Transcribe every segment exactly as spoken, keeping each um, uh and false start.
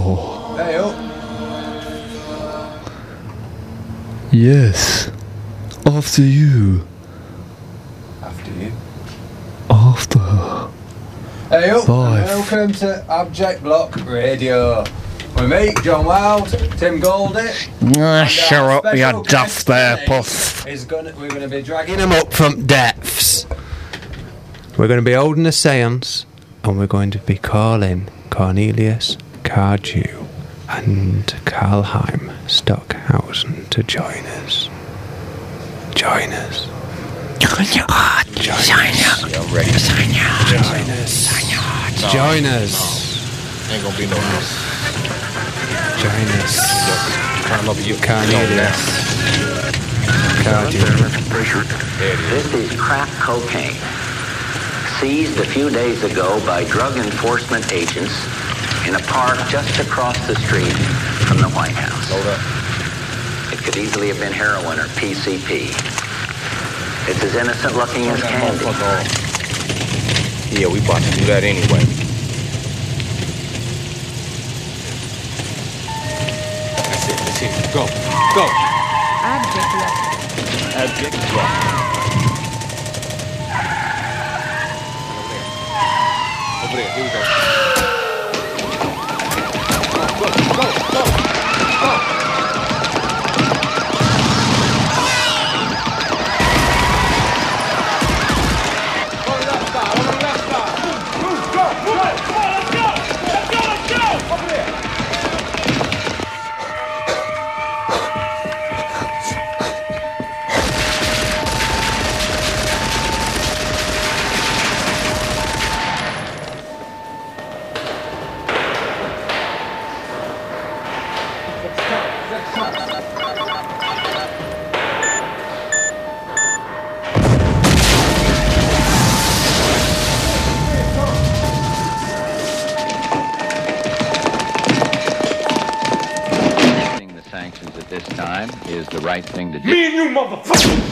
Oh. Hey up. Yes. After you. After you. After. Hey up. Five. Welcome to Object Block Radio. With me, John Wild, Tim Goldie. Ah, shut up, you special duff guest there, today puff. Is gonna, we're going to be dragging him up from depths. We're going to be holding a seance, and we're going to be calling Cornelius Cardew and Karlheim Stockhausen to join us. Join us. Join us. Join us. I'm ready. Join us. Join us. Ain't gonna be no house. Join us. Climb up you. Cornelius Cardew. This is crack cocaine, seized a few days ago by drug enforcement agents in a park just across the street from the White House. Hold up. It could easily have been heroin or P C P. It's as innocent looking as Turn that candy. motherfucker off. Yeah, we about to do that anyway. That's it. That's it. Go. Go. Object left. Object left. Over there. Here we go. Go, go, go, go. Is the right thing to do. Me and you, motherfucker!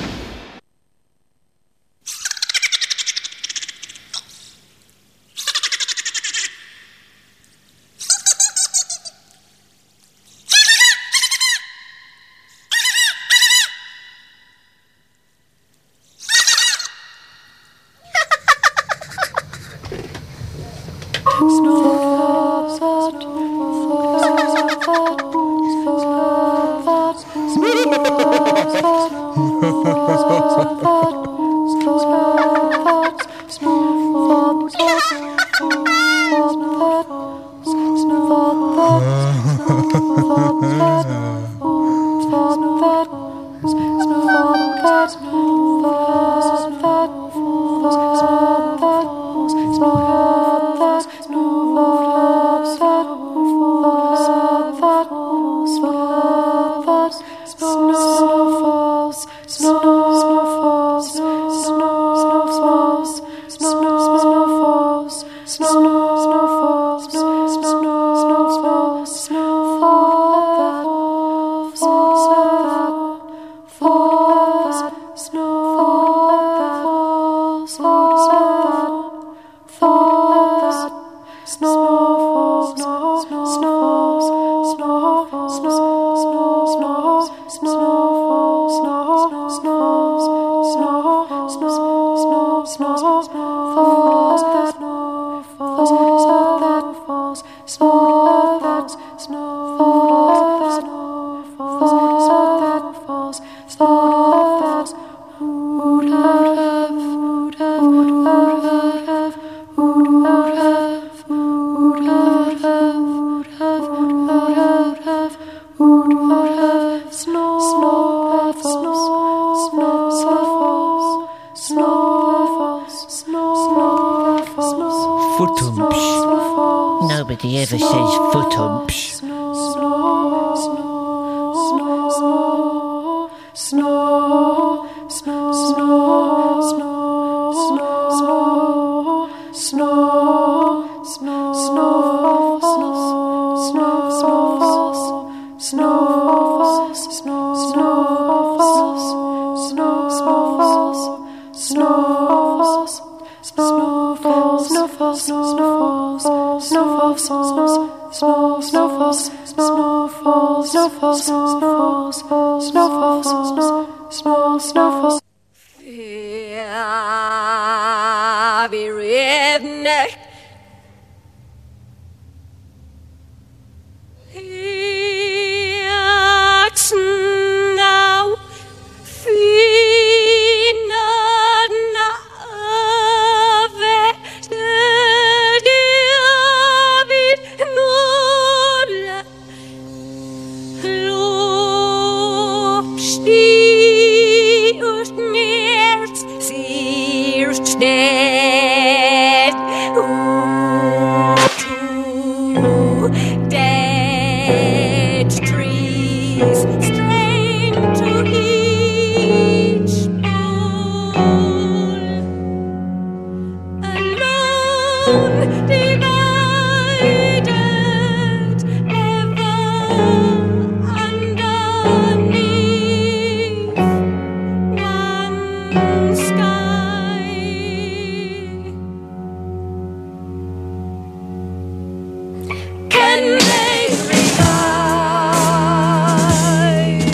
Nobody ever says footumps. Snowfalls, snowfalls, snowfalls, snowfalls, snowfalls, snow, snowfall, snowfall, snowfall, snowfall, snowfall, snow, snow, snowfall. Ja, vi redneck. Now, fina nave, David Nola, Lopstigust nerds, sirst dead, to dead trees, strain to each bowl, alone divided, ever underneath one sky. Can they revive?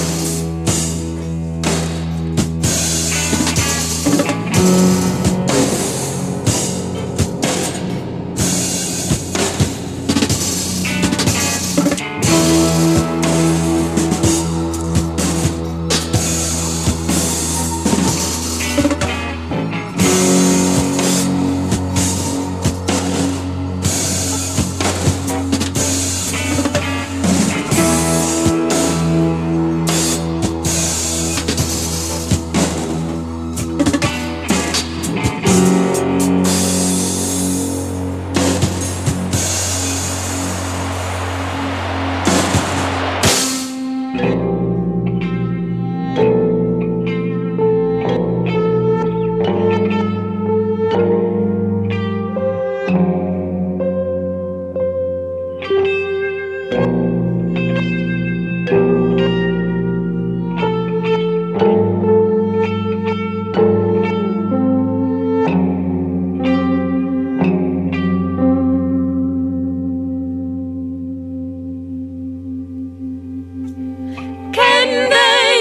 Can they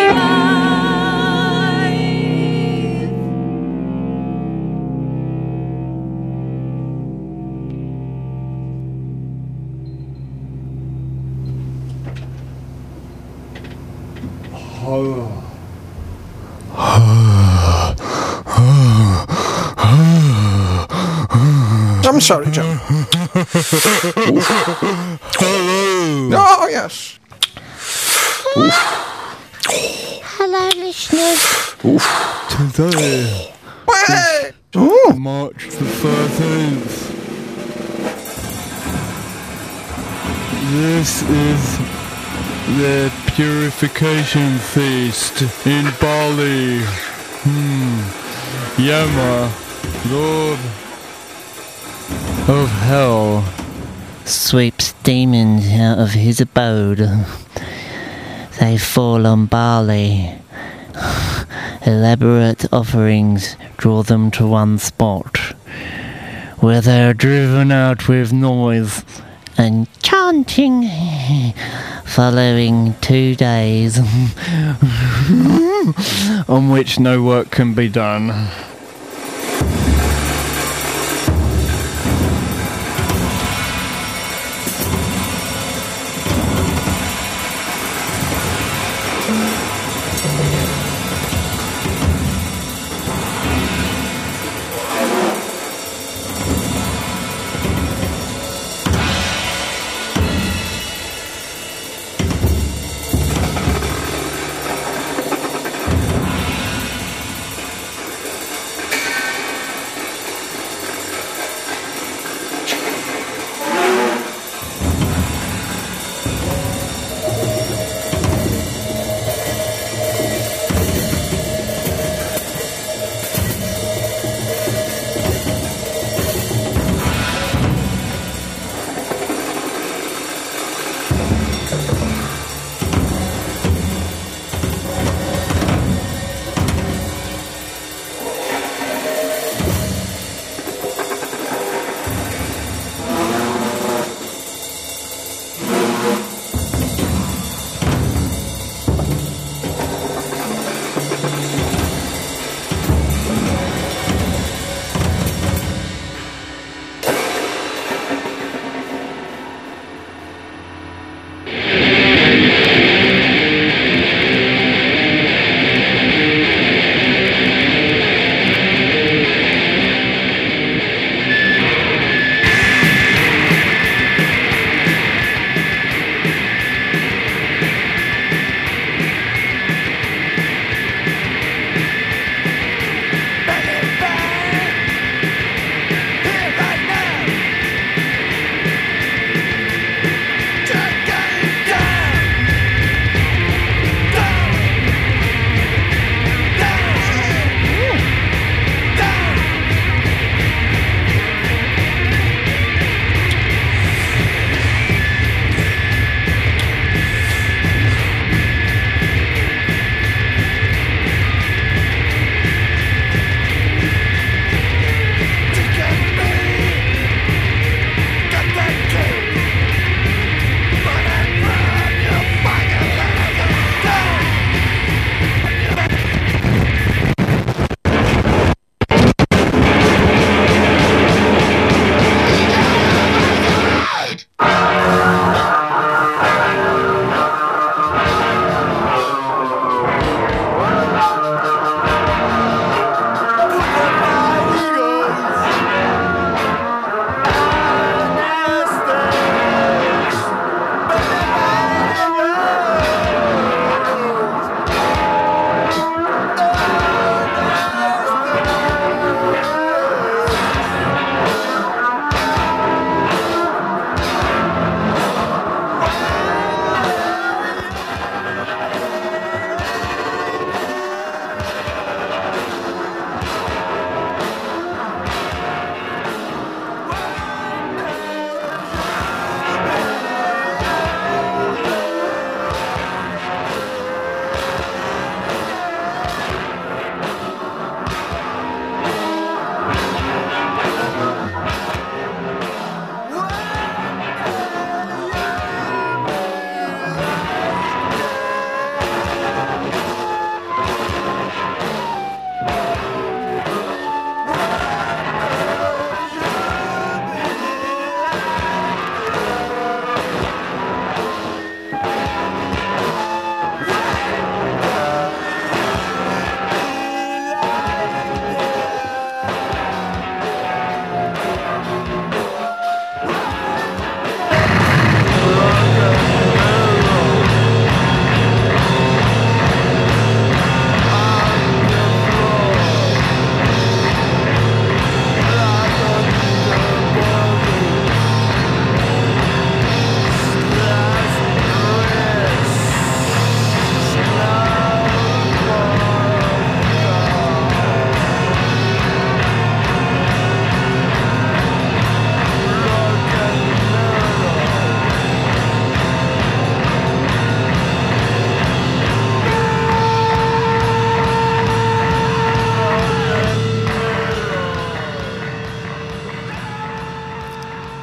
revive? I'm sorry, John. Hello. Oh, yes. Hello, listeners. Today, Hey. March the thirteenth. This is the purification feast in Bali. Hmm. Yama, Lord of Hell, Sweeps demons out of his abode. They fall on Bali. Elaborate offerings draw them to one spot, where they are driven out with noise and chanting, following two days on which no work can be done.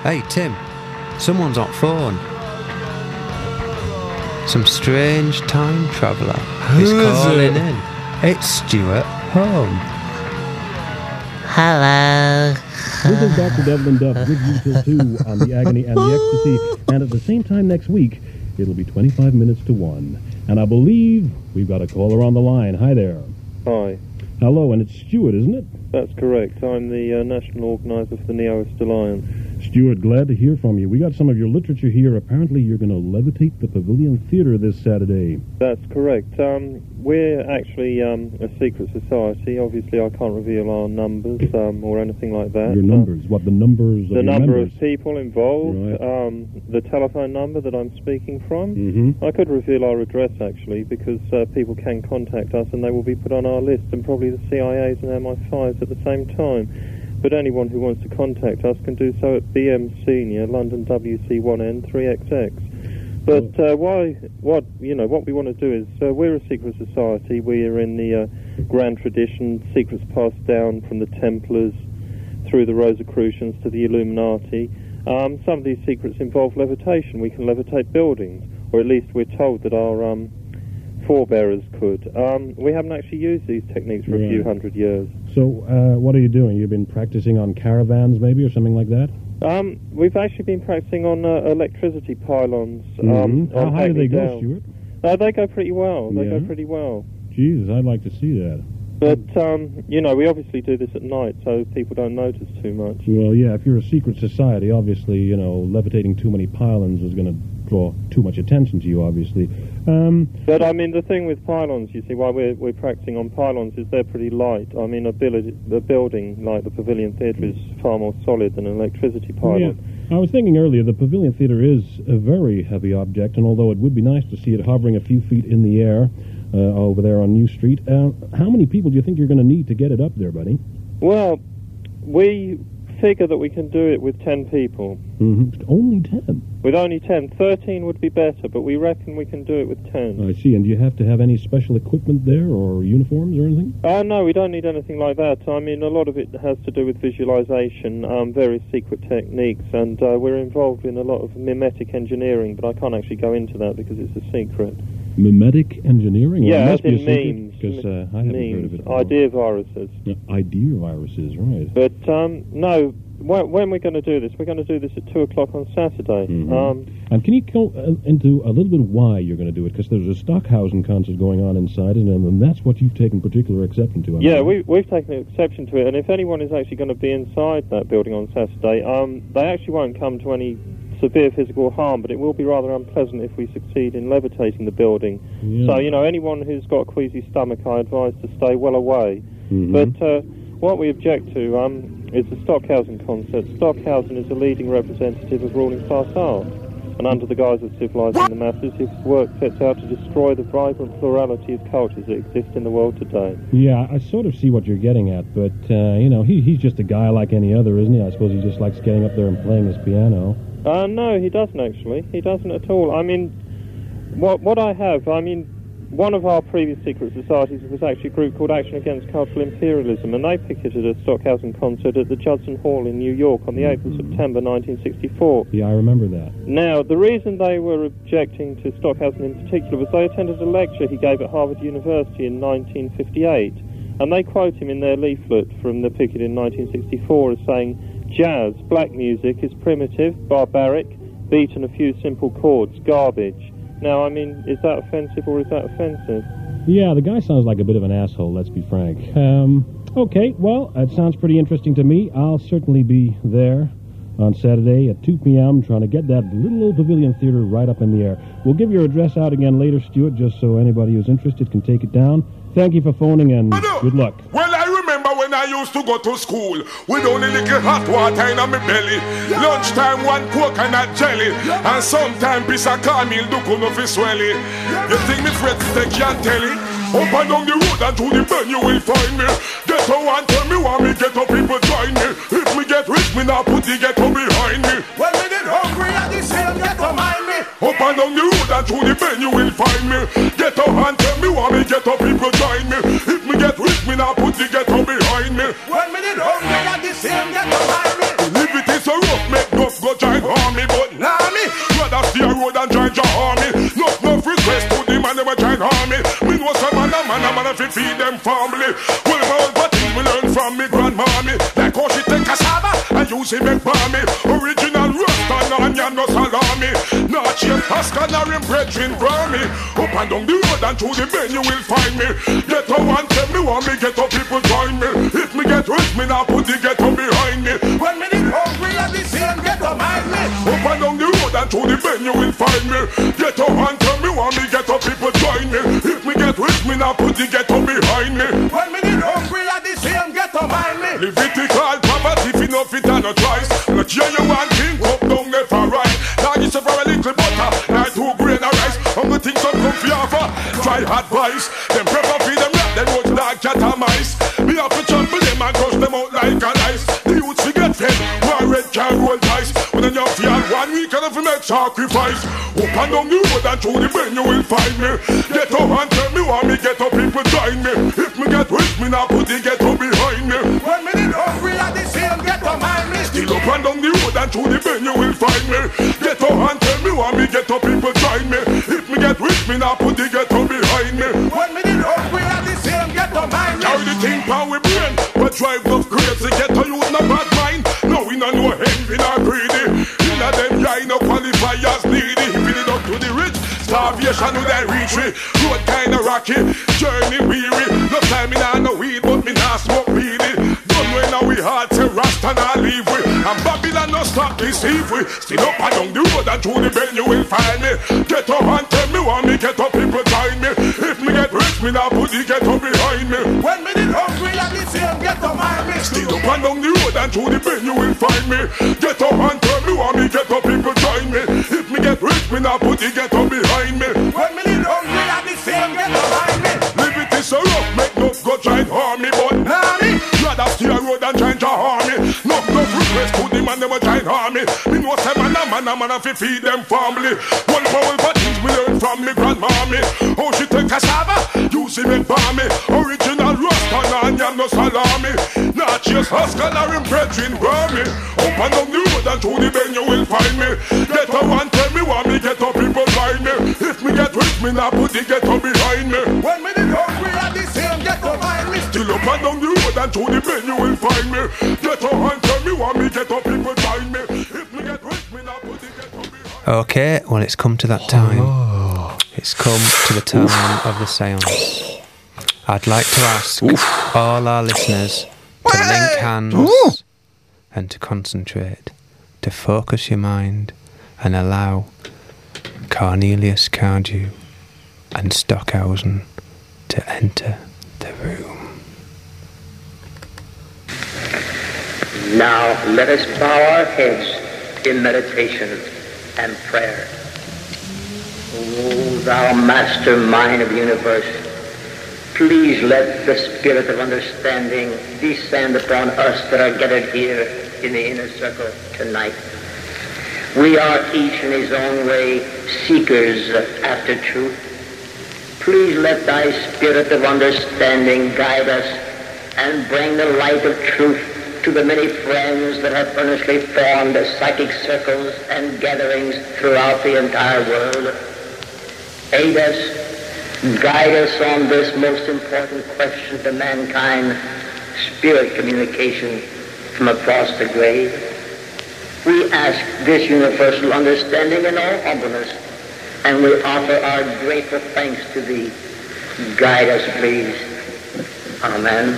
Hey, Tim. Someone's on phone. Some strange time traveller is Who is calling it? in. It's Stuart Home. Hello. This is Doctor Devlin Duff with you till two on the agony and the ecstasy, and at the same time next week, it'll be twenty-five minutes to one. And I believe we've got a caller on the line. Hi there. Hi, Hello, and it's Stuart, isn't it? that's correct. I'm the uh, national organiser for the Neoist Alliance. Stuart, glad to hear from you. We got some of your literature here. Apparently you're going to levitate the Pavilion Theatre this Saturday. That's correct. Um, we're actually um, a secret society. Obviously, I can't reveal our numbers um, or anything like that. Your numbers, what, the numbers of The your number members? of people involved, Right. um, the telephone number that I'm speaking from. Mm-hmm. I could reveal our address, actually, because uh, people can contact us and they will be put on our list, and probably the C I A's and M I fives at the same time. But anyone who wants to contact us can do so at B M Senior, London W C one N three X X. But uh, why? What you know? What we want to do is uh, we're a secret society. We are in the uh, grand tradition, secrets passed down from the Templars through the Rosicrucians to the Illuminati. Um, some of these secrets involve levitation. We can levitate buildings, or at least we're told that our um, forebearers could. Um, we haven't actually used these techniques for a few Right. hundred years. So, uh, what are you doing? You've been practicing on caravans, maybe, or something like that? Um, we've actually been practicing on uh, electricity pylons. Um, Mhm. How on high do they Hackney go, Down. Stuart? Uh, they go pretty well. They Yeah? go pretty well. Jesus, I'd like to see that. But, um, you know, we obviously do this at night, so people don't notice too much. Well, yeah, if you're a secret society, obviously, you know, levitating too many pylons is going to draw too much attention to you, obviously. Um, But, I mean, the thing with pylons, you see, why we're, we're practicing on pylons is they're pretty light. I mean, a, bil- a building like the Pavilion Theatre is far more solid than an electricity pylon. yeah, I was thinking earlier, the Pavilion Theatre is a very heavy object, and although it would be nice to see it hovering a few feet in the air uh, over there on New Street, uh, how many people do you think you're going to need to get it up there, buddy? Well, we figure that we can do it with ten people. Mm-hmm. Only ten? With only ten. thirteen would be better, but we reckon we can do it with ten. I see, and do you have to have any special equipment there, or uniforms or anything? Uh, no, we don't need anything like that. I mean, a lot of it has to do with visualization, um, various secret techniques, and uh, we're involved in a lot of mimetic engineering, but I can't actually go into that because it's a secret. Mimetic engineering? Yeah, well, it must as in be a secret, memes. because uh, I haven't heard of Memes. it before. Idea viruses. Yeah, idea viruses, right. But, um, no, when, when we're going to do this, we're going to do this at two o'clock on Saturday. Mhm. Um, And can you go uh, into a little bit of why you're going to do it? Because there's a Stockhausen concert going on inside, and, and that's what you've taken particular exception to. I Yeah, mean. we, we've taken exception to it, and if anyone is actually going to be inside that building on Saturday, um, they actually won't come to any severe physical harm, but it will be rather unpleasant if we succeed in levitating the building. Yeah. So, you know, anyone who's got a queasy stomach, I advise to stay well away. Mhm. But uh, what we object to um, is the Stockhausen concert. Stockhausen is a leading representative of ruling class art, and under the guise of civilizing the masses, his work sets out to destroy the vibrant plurality of cultures that exist in the world today. Yeah, I sort of see what you're getting at, but, uh, you know, he, he's just a guy like any other, isn't he? I suppose he just likes getting up there and playing his piano. Uh, no, he doesn't actually. He doesn't at all. I mean, what what I have, I mean, one of our previous secret societies was actually a group called Action Against Cultural Imperialism, and they picketed a Stockhausen concert at the Judson Hall in New York on the eighth of September nineteen sixty-four. Yeah, I remember that. Now, the reason they were objecting to Stockhausen in particular was they attended a lecture he gave at Harvard University in nineteen fifty-eight, and they quote him in their leaflet from the picket in nineteen sixty-four as saying, "Jazz, black music, is primitive, barbaric, beaten a few simple chords, garbage." Now, I mean, is that offensive or is that offensive? Yeah, the guy sounds like a bit of an asshole, let's be frank. Um, okay, well, that sounds pretty interesting to me. I'll certainly be there on Saturday at two p.m. trying to get that little old Pavilion Theatre right up in the air. We'll give your address out again later, Stuart, just so anybody who's interested can take it down. Thank you for phoning, and good luck. Well, I remember when I used to go to school with only little hot water in my belly. Lunchtime, one coconut jelly, and sometimes piece of cornmeal do come off his swelly. You think me fret they can't tell it? Up and down the road and through the bend you will find me. Get a one, tell me why me get up, people join me. If me get rich, me now put the ghetto behind me. When me get hungry and the same ghetto mind me. Up and down the road and through the bend you will find me. Get up and tell me why me get up, people join me. If me get rich, me now put the ghetto behind me. When me get hungry and the same ghetto mind me. If it is so rough, make enough go man, a man if you feed them family. Well, all but things we learn from me grandmommy. Like how she take cassava and use it make balmy. Original roast and onion no salami. Not change Pascal or him brethren Grammy. Up and down the road and through the bend you will find me. Get up and tell me want me get up people join me. If me get rich me now put the ghetto behind me. When me need hungry and the same ghetto mind me. Up and down the road and through the bend you will find me. Get up and tell me want me get up people join me. If me get rich me now put the ghetto behind me. When me need hungry and the same ghetto mind me. Levitical poverty if you know fit and no choice. Not here you want king up down there for right. Now you suffer a little butter, like two grain of rice. I'm the things that come for you offer. Try advice. Them prefer feed them rat, them roach dog cat and mice. Me have to trample them and crush them out like an ice. The youths we get fed, one red can roll dice. When then you feel one week and if you make sacrifice. Up and down the road and through the bend you will find me. Get up and tell me want me get up people join me. If me get rich me now put the ghetto behind me. When me need hungry and the same ghetto mind me. Still up and down the road and through the bend you will find me. Get up and tell me want me get up people join me. If me get rich me now put the ghetto behind me. When me need hungry and the same ghetto mind me. Carry the thing power we brain, but drive enough crazy ghetto youth no bad mind. No we no know envy nor greedy. Inna them guy no qualify as needy. If it up to the rich, starvation will they reach me. Road kinda rocky, journey weary. No time me nah no weed, but me nah smoke weedy. Don't know now we hard to rasta nah leave we. And Babylon no stop deceive we. Still up and down the road and through the bend you will find me. Get up and tell me want me get up people join me. If me get rich me nah put the ghetto behind me. When me need hungry and the same ghetto mind me. Still up and down the road and through the bend you will find me. Get up and tell me want me get up people join me. If me get rich me nah put the ghetto behind me. When me need hungry and the same ghetto mind me. Liberty so rough make no go try and harm me. But nah me rather stay a road and try to harm me. No no request to the man never try and harm me. Me know say man a man a man a fi feed them family. One power but things we learn from me grandmommy. How she take cassava, use it make balmy. Original roast and onion no salami. Not just Pascal or him brethren Grammy. Up and down the road and through the bend you will find me. Get up and tell me want me get up people find me. If me get rich me now put the ghetto behind me. When me need hungry and the same ghetto behind me. Still up and down the road and through the bend you will find me. Get up and tell me want me get up people find me. If me get rich me now put the ghetto behind me. Okay, well it's come to that time. Oh. It's come to the time Oof. Of the seance. I'd like to ask Oof. All our listeners to link hands Ooh. And to concentrate, to focus your mind and allow Cornelius Cardew and Stockhausen to enter the room. Now let us bow our heads in meditation and prayer. O thou master mind of the universe, please let the spirit of understanding descend upon us that are gathered here in the inner circle tonight. We are each in his own way seekers after truth. Please let thy spirit of understanding guide us and bring the light of truth to the many friends that have earnestly formed psychic circles and gatherings throughout the entire world. Aid us, guide us on this most important question to mankind, spirit communication from across the grave. We ask this universal understanding in all humbleness, and we offer our grateful thanks to thee. Guide us, please. Amen.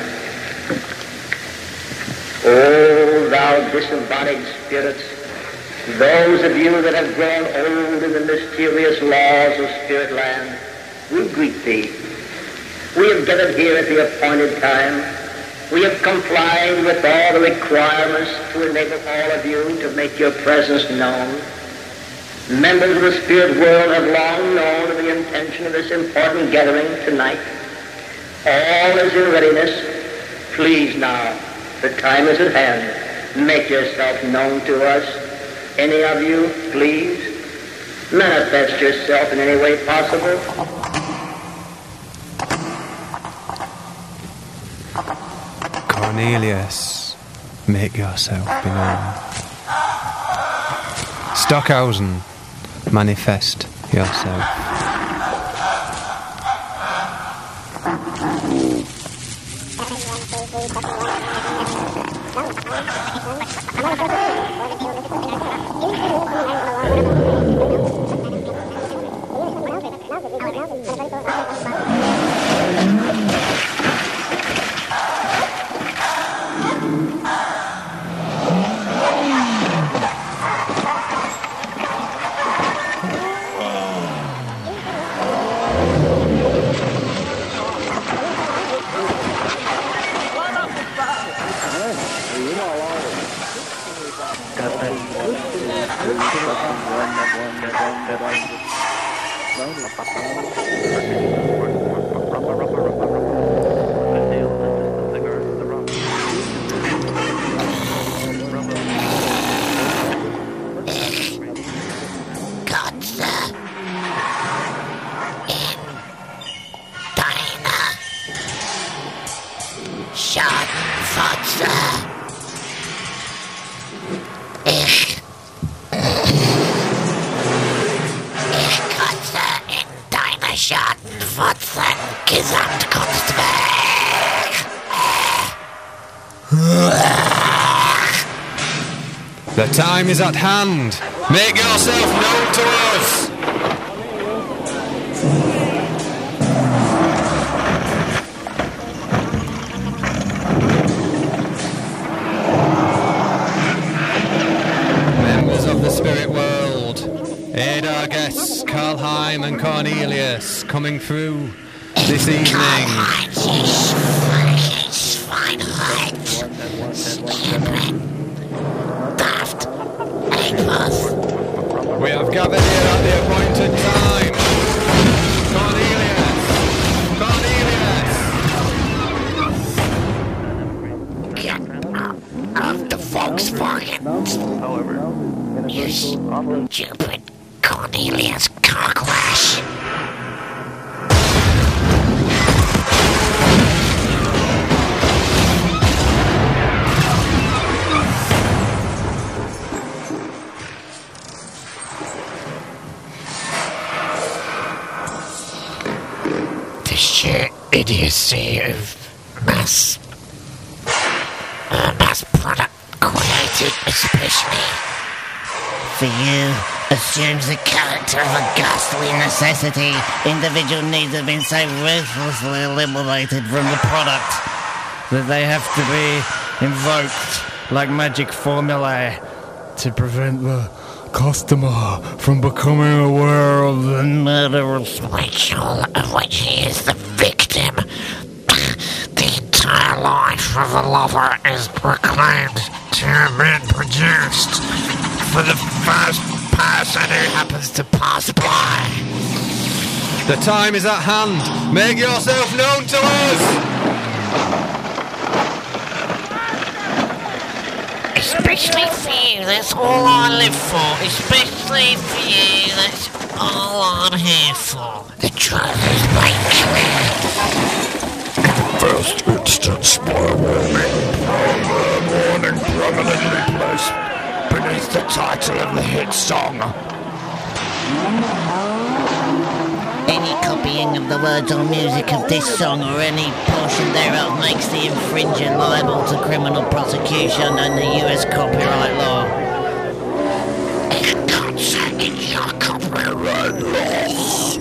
O thou disembodied spirits, those of you that have grown old in the mysterious laws of spirit land, we greet thee. We have gathered here at the appointed time. We have complied with all the requirements to enable all of you to make your presence known. Members of the spirit world have long known of the intention of this important gathering tonight. All is in readiness. Please now, the time is at hand. Make yourself known to us. Any of you, please, manifest yourself in any way possible. Cornelius, make yourself be known. Stockhausen, manifest yourself. The time is at hand. Make yourself known to us. Members of the spirit world, aid our guests, Karlheim and Cornelius, coming through this evening. We have gathered here at the appointed time. Cornelius! Cornelius! Get out of the Volkswagen. You stupid Cornelius Cocklash. Idiocy of mass uh, mass product created especially for you assumes the character of a ghastly necessity. Individual needs have been so ruthlessly eliminated from the product that they have to be invoked like magic formulae to prevent the customer from becoming aware of the murderous ritual of which he is the victim. The entire life of a lover is proclaimed to have been produced for the first person who happens to pass by. The time is at hand. Make yourself known to us. Especially for you, that's all I live for. Especially for you, that's all I'm here for. The driver's made clear. First instance, my warning. Warning prominently placed beneath the title of the hit song. Any copying of the words or music of this song or any portion thereof makes the infringer liable to criminal prosecution under U S copyright law. It's not saying your copyright laws.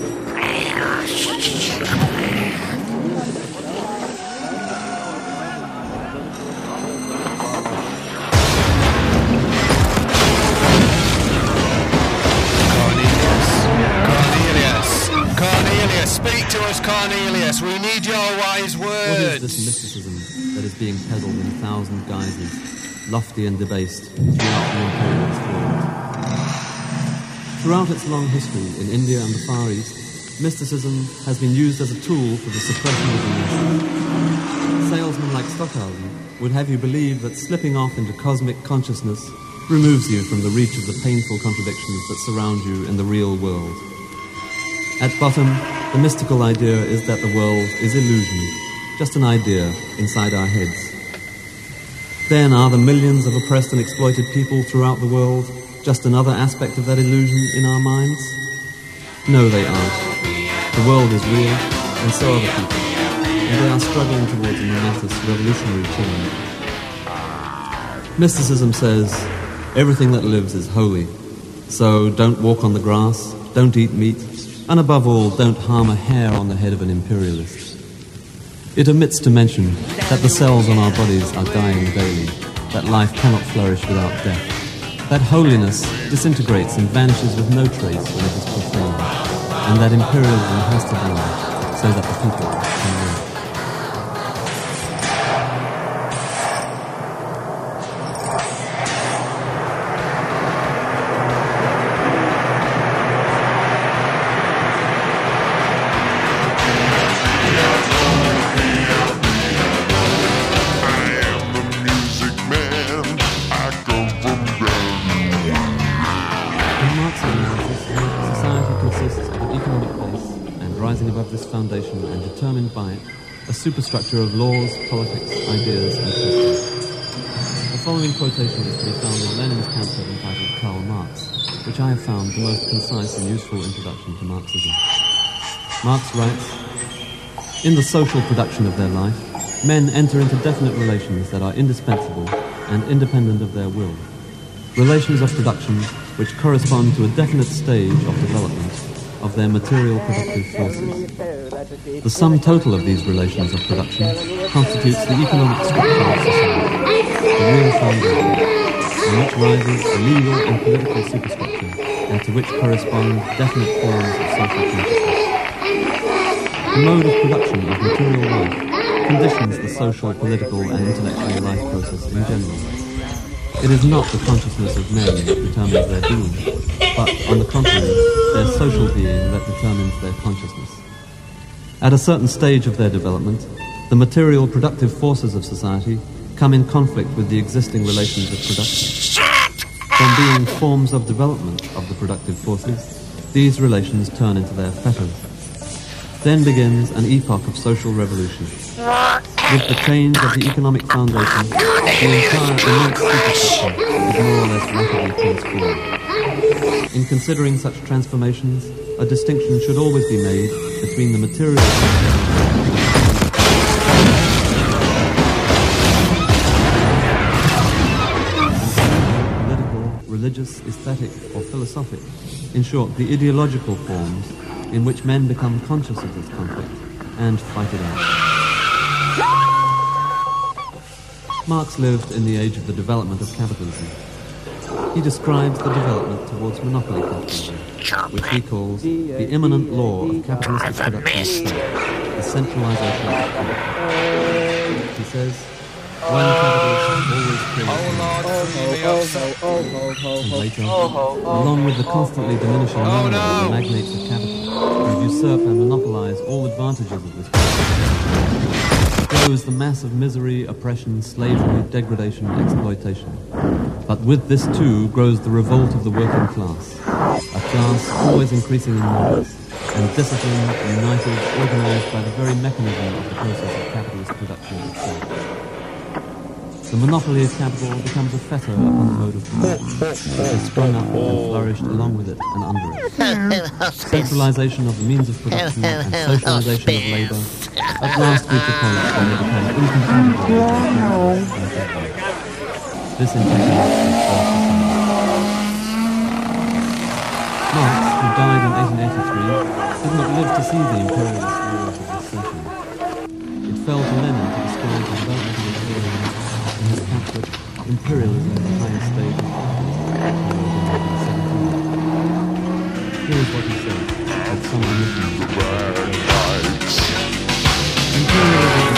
Speak to us, Cornelius. We need your wise words. What is this mysticism that is being peddled in a thousand guises, lofty and debased, throughout the imperialist world? Throughout its long history in India and the Far East, mysticism has been used as a tool for the suppression of the nation. Salesmen like Stockhausen would have you believe that slipping off into cosmic consciousness removes you from the reach of the painful contradictions that surround you in the real world. At bottom, the mystical idea is that the world is illusion, just an idea inside our heads. Then are the millions of oppressed and exploited people throughout the world just another aspect of that illusion in our minds? No, they aren't. The world is real, and so are the people, and they are struggling towards a momentous revolutionary change. Mysticism says everything that lives is holy. So don't walk on the grass, don't eat meat, and above all, don't harm a hair on the head of an imperialist. It omits to mention that the cells on our bodies are dying daily, that life cannot flourish without death, that holiness disintegrates and vanishes with no trace when it is profaned, and that imperialism has to die so that the people can live. Superstructure of laws, politics, ideas, and customs. The following quotation is to be found in Lenin's pamphlet entitled Karl Marx, which I have found the most concise and useful introduction to Marxism. Marx writes, "In the social production of their life, men enter into definite relations that are indispensable and independent of their will. Relations of production which correspond to a definite stage of development of their material productive forces. The sum total of these relations of production constitutes the economic structure of society, the real foundation, on which rises the legal and political superstructure, and to which correspond definite forms of social consciousness. The mode of production of material life conditions the social, political, and intellectual life process in general. It is not the consciousness of men that determines their being, but, on the contrary, their social being that determines their consciousness. At a certain stage of their development, the material productive forces of society come in conflict with the existing relations of production. From being forms of development of the productive forces, these relations turn into their fetters. Then begins an epoch of social revolution. With the change of the economic foundation, the entire immense superstructure is more or less rapidly transformed. In considering such transformations, a distinction should always be made between the material political, religious, aesthetic, or philosophic, in short, the ideological forms in which men become conscious of this conflict and fight it out. Marx lived in the age of the development of capitalism. He describes the development towards monopoly capitalism, which he calls the immanent law of capitalistic production of state, the centralization of capital. He says, when capitalists always create and later, along with the constantly diminishing number of the magnates of capital, who usurp and monopolize all advantages of this process, grows the mass of misery, oppression, slavery, degradation, and exploitation. But with this too grows the revolt of the working class, a class always increasing in numbers, and disciplined, united, organized by the very mechanism of the process of capitalist production itself. The monopoly of capital becomes a fetter upon the mode of production, which has sprung up and flourished along with it and under it. Centralization of the means of production and socialization of labour at last reach a point where they become incompatible with their This antagonism is society. Marx, who died in eighteen eighty-three, did not live to see the imperialist wars of this century. It fell to Lenin to describe the development of imperialism in his pamphlet Imperialism at the Highest Stage of Capitalism, nineteen seventeen. Here is what he says of some omissions of imperialism.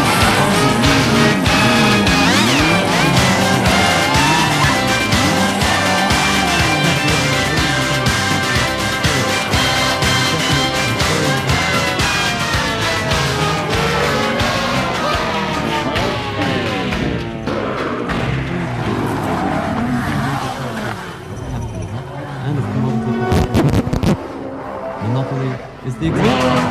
Is the example.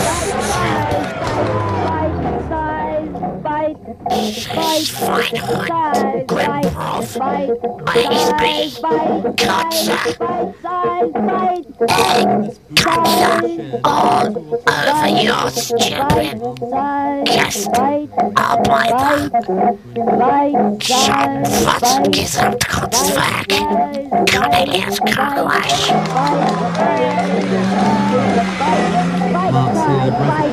Fight, fight, fight, fight. Grimproth, Maisby, Cutter, Cutter, all over yours, children. Just Arbeiter, John Watson Gesamtkunstwerk, Cornelius Krogwasch. Marx here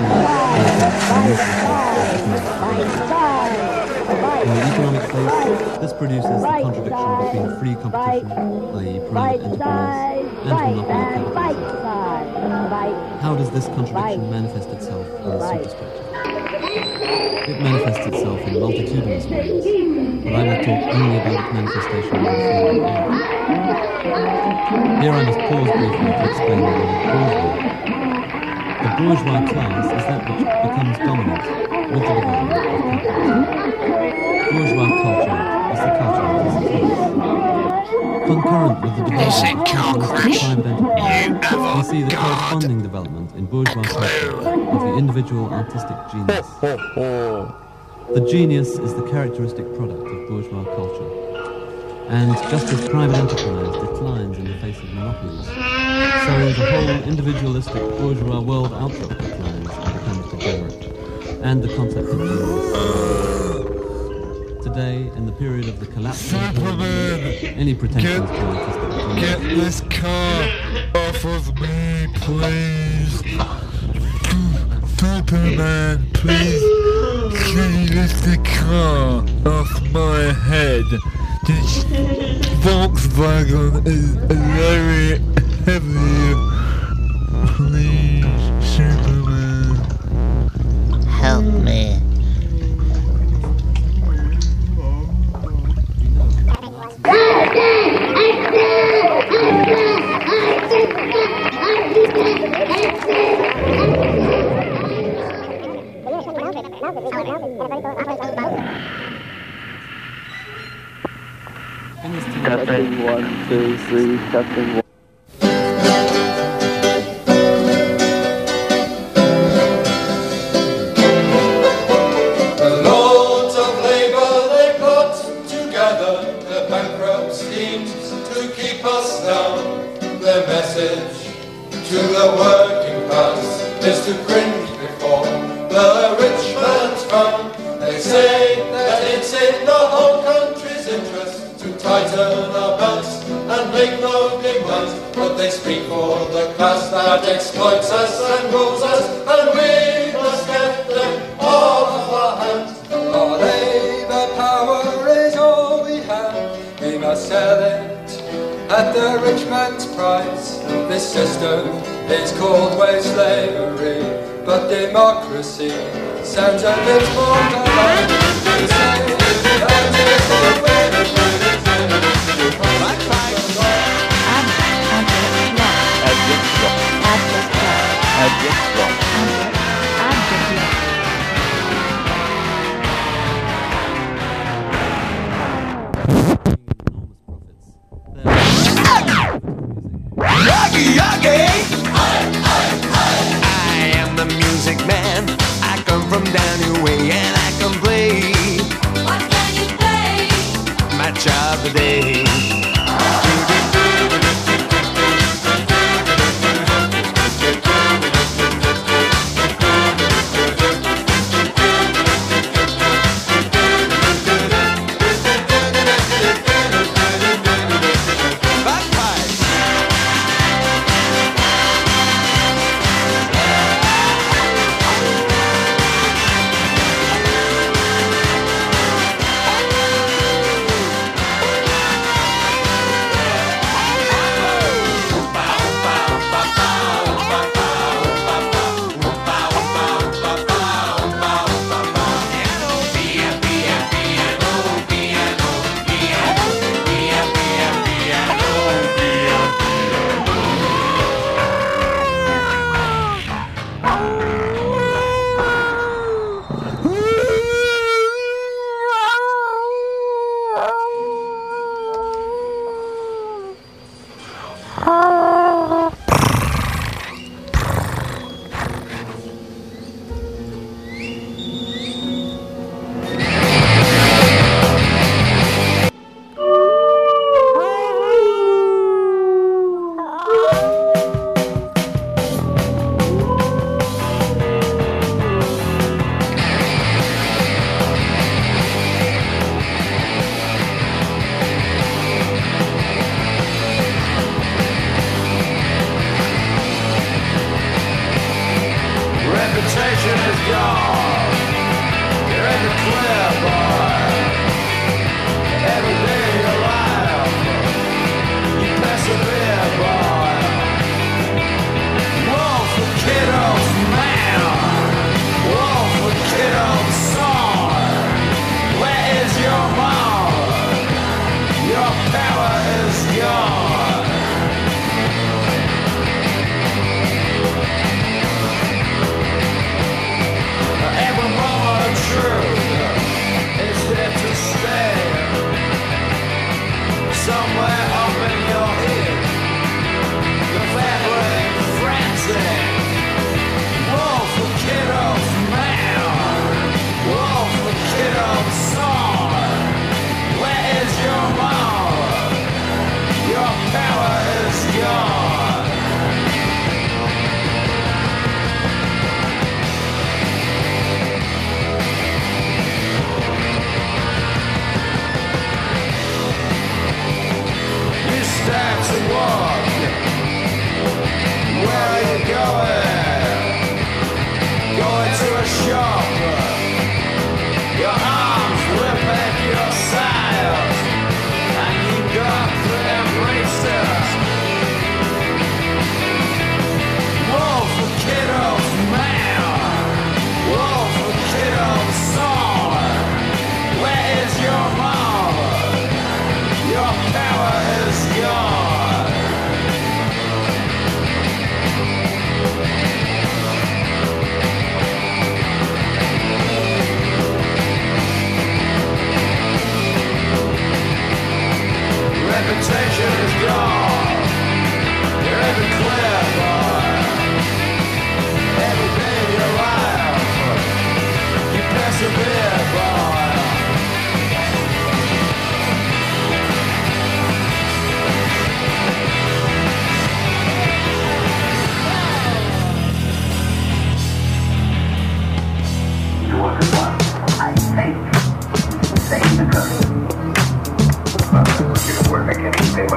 In the economic space, this produces the contradiction between free competition, that is private enterprise, and monopoly capitalism. How does this contradiction manifest itself in the superstructure? It manifests itself in multitudinous ways, but I will talk only about its manifestation in the following area. Here I must pause briefly to explain the word bourgeois. The bourgeois class is that which becomes dominant with the development of capitalism. Bourgeois culture is the culture of this class. Concurrent with the development of private enterprise, we see the corresponding development in bourgeois culture of the individual artistic genius. The genius is the characteristic product of bourgeois culture. And just as private enterprise declines in the face of monopolies, so the whole individualistic bourgeois world outlook declines and becomes degenerate, and the concept of genius. Today, in the period of the collapse of any pretensions to artistic genius. Get this car off of me, please. Superman, please. Can you lift the car off my head? This Volkswagen is very heavy. Please, Superman. Help me. Testing one, two, three, testing one. The Lords of Labour, they put together the bankrupt schemes to keep us down. Their message to the working class is to cringe before the rich man's frown. They say that it's in the whole country's interest to tighten our belts and make no demands, but they speak for the class that exploits us and rules us, and we must get them off our hands. Our labour power is all we have, we must sell it at the rich man's price. This system is called wage slavery, but democracy sounds a bit more polite. We say that it's all wage slavery. Yagi, Yagi! I am the music man. I come from down your way and I can play. What can you play? My job today.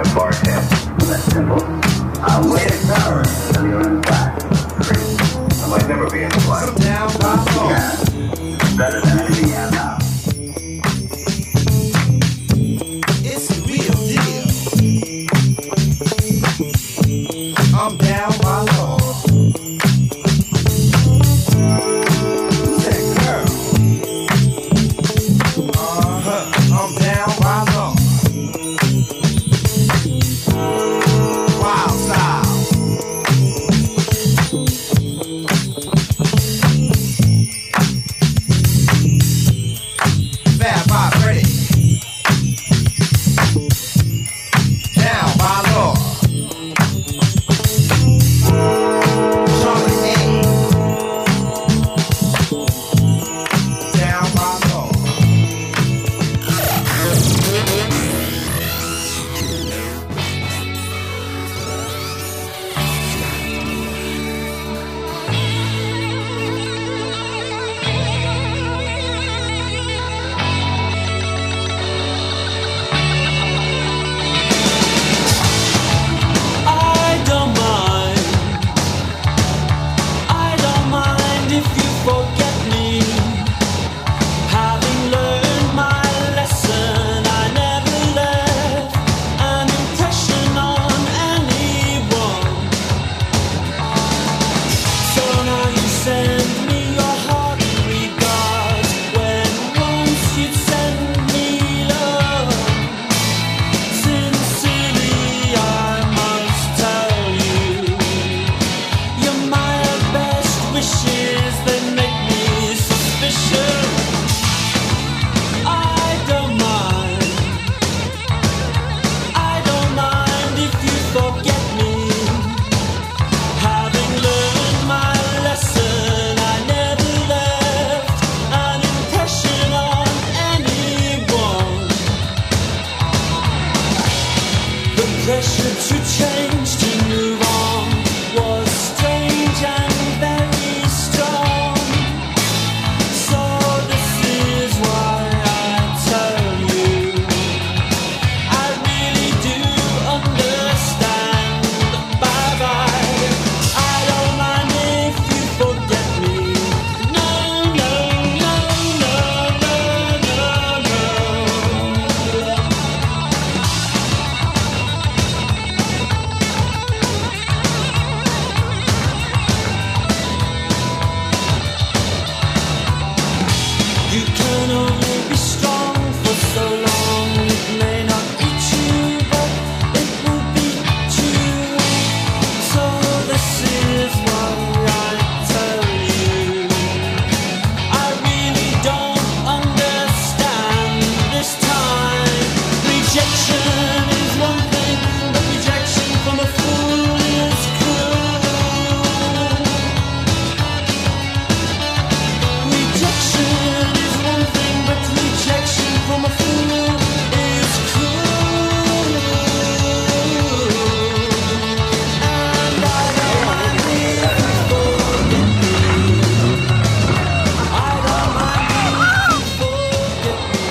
forehead. That's simple. I'll wait a hour until you're in class. I might never be in class. Down by phone. Yeah. Better than anything I know. It's the real deal. I'm down by law. Who's that girl? Uh-huh. I'm down by law. Wild style. Fab Five Freddy. Down by law. Charlie A. Down by law. I don't mind. I don't mind if you forget me. Having learned my lesson, I never left an impression on anyone. So now you send me your hearty regards when once you'd send me love. Sincerely, I must tell you, you're my best wishes that make me suspicious. I don't mind. I don't mind if you forget me. Having learned my lesson, I never left an impression on anyone. The pressure to change, to move on, was strange and very strong. So this is why I tell you, I really do understand. Bye bye. I don't mind if you forget me. No, no, no, no, no, no, no. You can only be strong for so long. It may not beat you, but it will beat you. So this is why I tell you, I really don't understand this time. Rejection is one thing, but rejection from a fool is cruel. Rejection is one thing, but rejection from a fool is cruel. And I don't mind if you forget me. I don't mind if you forget me.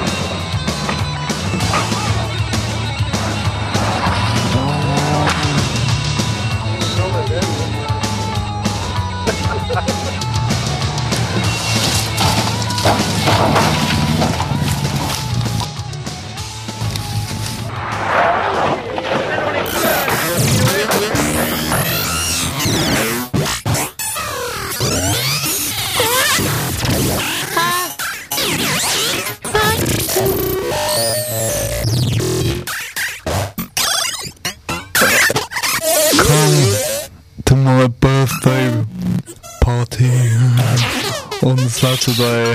Come to my birthday party on Saturday.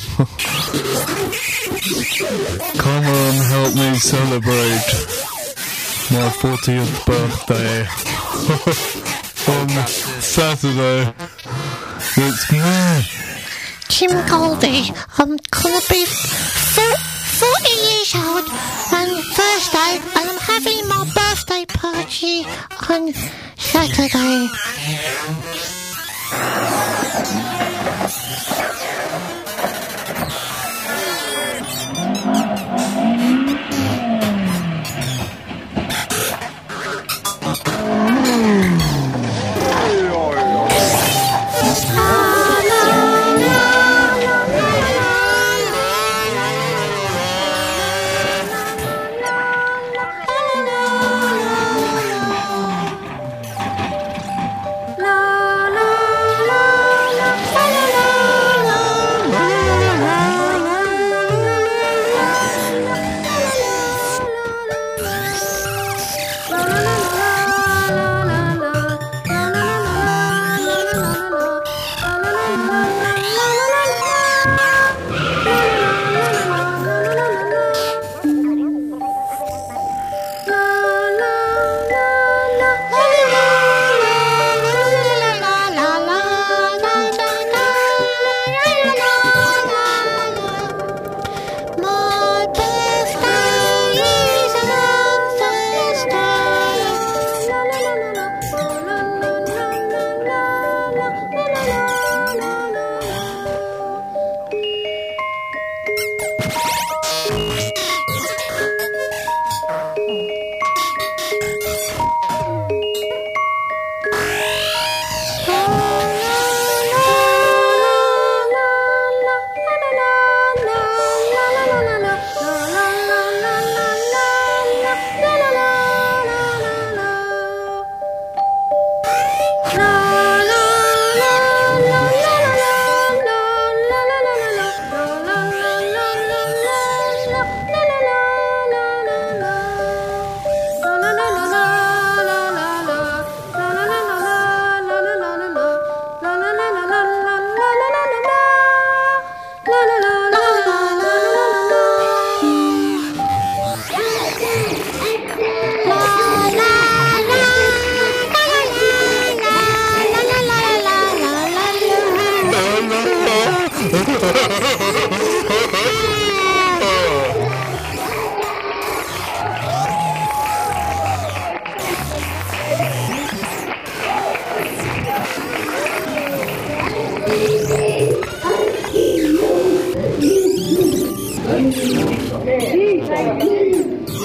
Come and help me celebrate my fortieth birthday on Saturday. It's me. Tim Goldie, I'm gonna be thir- forty years old on Thursday, and I'm having my birthday party on Saturday.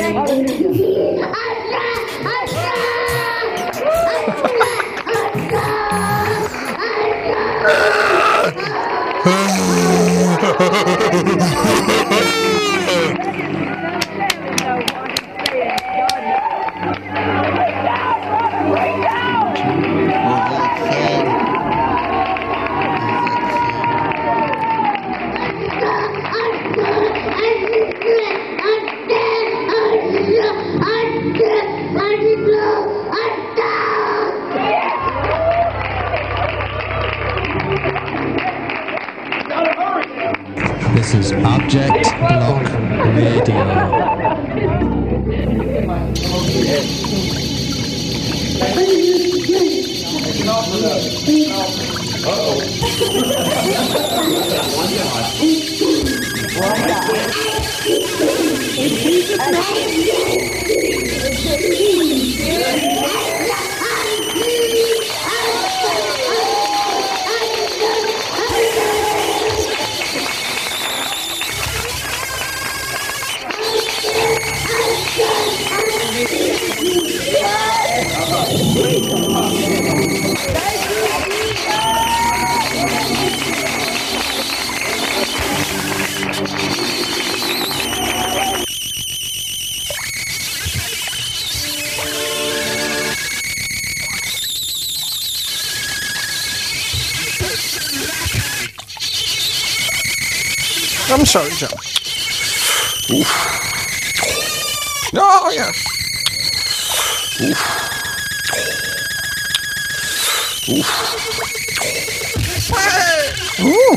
This is Object Block Radio. I'm sorry, John. Oof. Oh, yeah. Oof. Oof. Ooh.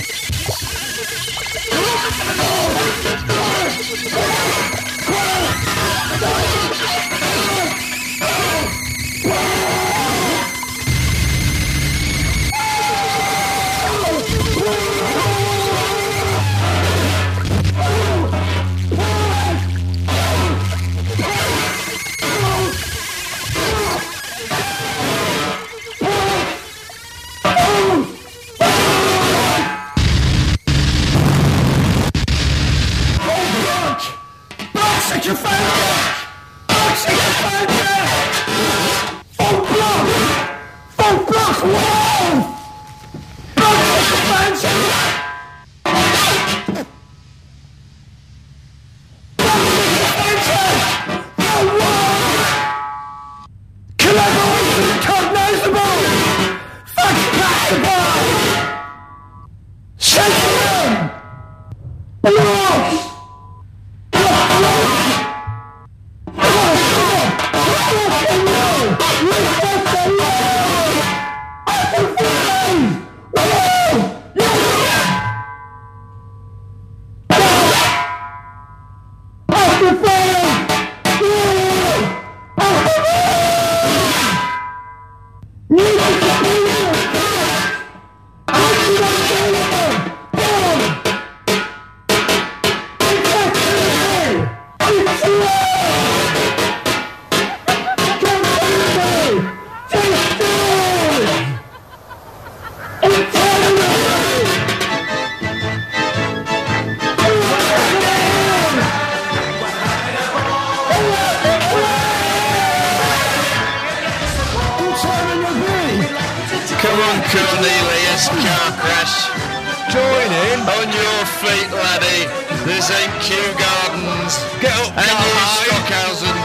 Come on, Cornelius, car crash. Join in. On your feet, laddie. This ain't Kew Gardens. Get up, and you Stockhausen.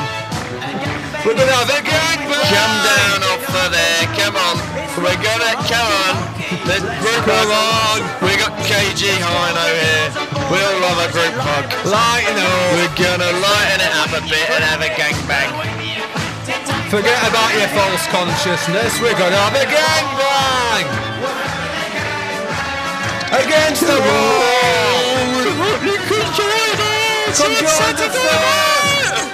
We're gonna have a gangbang. Come down off of there. Come on. We're gonna come on. Let's group come on. We got K G Hino here. We'll love a group hug. Lighten up. We're gonna lighten it up a bit and have a gangbang. Forget about your false consciousness. We're gonna have a gangbang against the wall. You could join us. Come join the fun.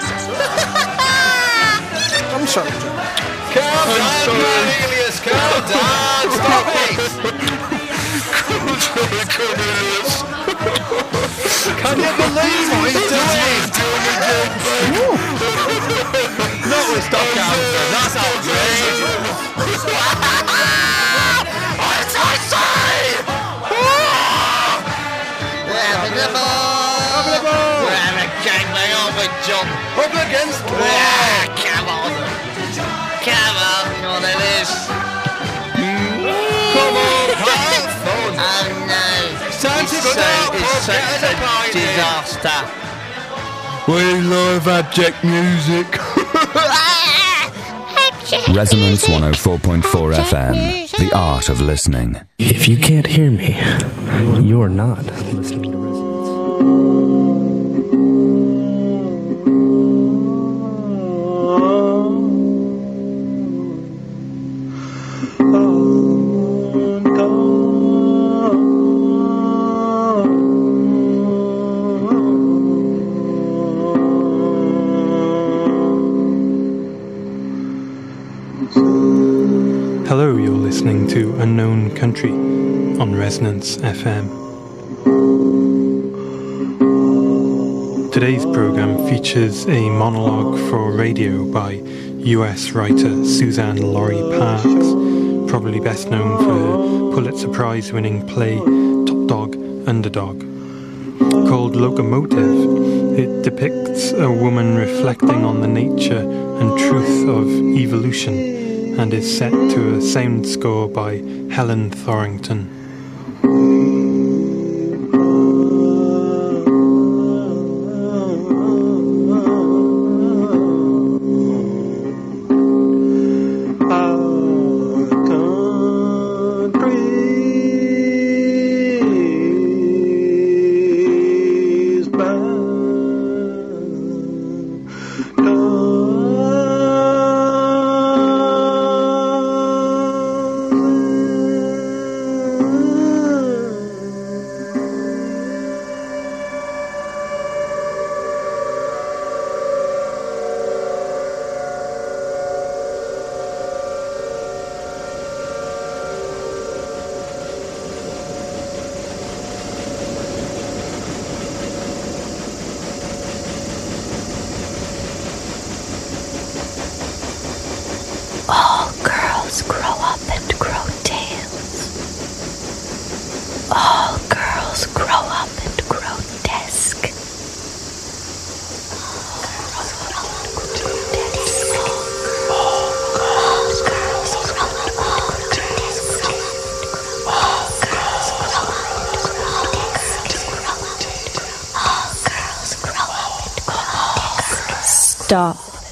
I'm sorry, John. Calm down, Cornelius. Calm down. Stop it. Cornelius. Can you believe what he's doing? Not with Stockhausen. That's outrageous. What did I say? We're having a ball. We're having a gangbang, aren't we, John. Up against Paul. Ah, come on. Come on, on the list. Come on, have fun. Oh no. It's time to go down. It's such a disaster. We love abject music. Resonance one oh four point four F M, the art of listening. If you can't hear me, you're not listening to Hello, you're listening to Unknown Country on Resonance F M. Today's programme features a monologue for radio by U S writer Suzanne Laurie Parks, probably best known for her Pulitzer Prize-winning play Top Dog, Underdog. Called Locomotive, it depicts a woman reflecting on the nature and truth of evolution, and is set to a sound score by Helen Thorington. All girls grow up and grow tails. All girls grow up and grow desk. All girls grow up and grow desk. All girls grow up and grow desk. All girls grow up and grow desk. Stop.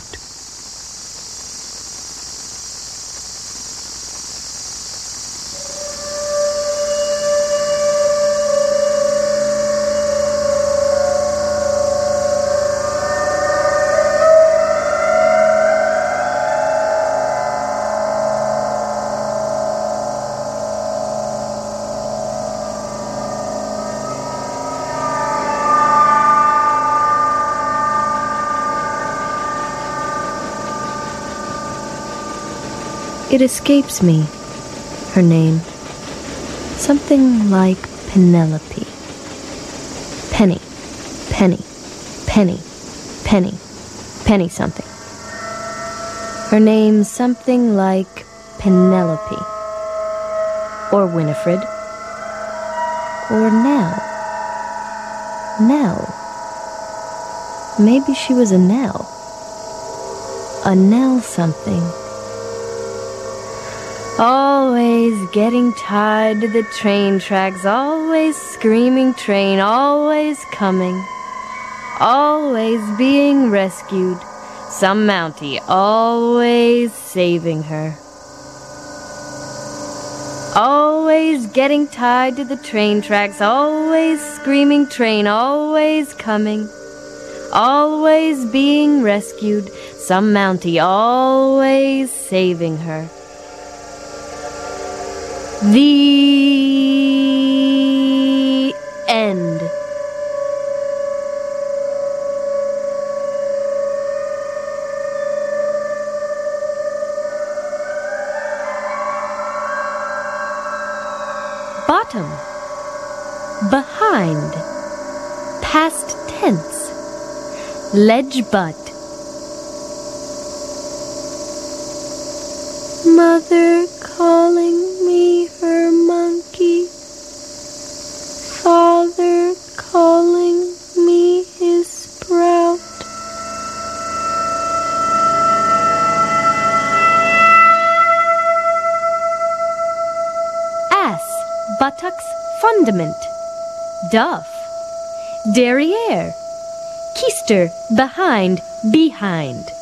It escapes me, her name. Something like Penelope. Penny, Penny, Penny, Penny, Penny something. Her name something like Penelope. Or Winifred. Or Nell. Nell. Maybe she was a Nell. A Nell something. Always getting tied to the train tracks, always screaming train, always coming, always being rescued, some Mountie always saving her. Always getting tied to the train tracks, always screaming train, always coming, always being rescued, some Mountie always saving her. The end. Bottom. Behind. Past tense. Ledge butt. Mother calling me her monkey. Father calling me his sprout. buttocks, fundament. Duff, derriere. Keister, behind, behind.